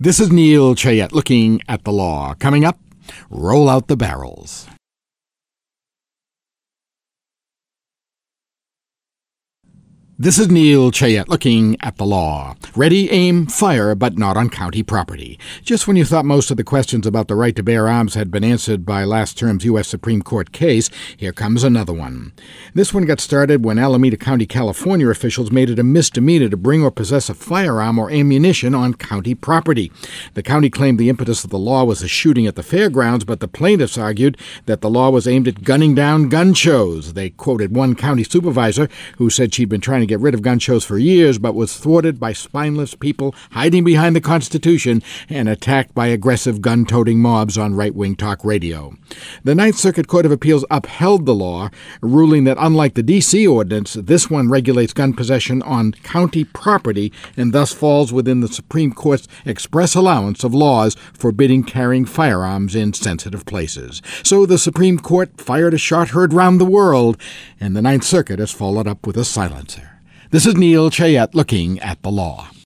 This is Neil Chayette looking at the law. Coming up, roll out the barrels. This is Neil Chayette looking at the law. Ready, aim, fire, but not on county property. Just when you thought most of the questions about the right to bear arms had been answered by last term's U.S. Supreme Court case, here comes another one. This one got started when Alameda County, California officials made it a misdemeanor to bring or possess a firearm or ammunition on county property. The county claimed the impetus of the law was a shooting at the fairgrounds, but the plaintiffs argued that the law was aimed at gunning down gun shows. They quoted one county supervisor who said she'd been trying to get rid of gun shows for years, but was thwarted by spineless people hiding behind the Constitution and attacked by aggressive gun-toting mobs on right-wing talk radio. The Ninth Circuit Court of Appeals upheld the law, ruling that unlike the D.C. ordinance, this one regulates gun possession on county property and thus falls within the Supreme Court's express allowance of laws forbidding carrying firearms in sensitive places. So the Supreme Court fired a shot heard round the world, and the Ninth Circuit has followed up with a silencer. This is Neil Chayette looking at the law.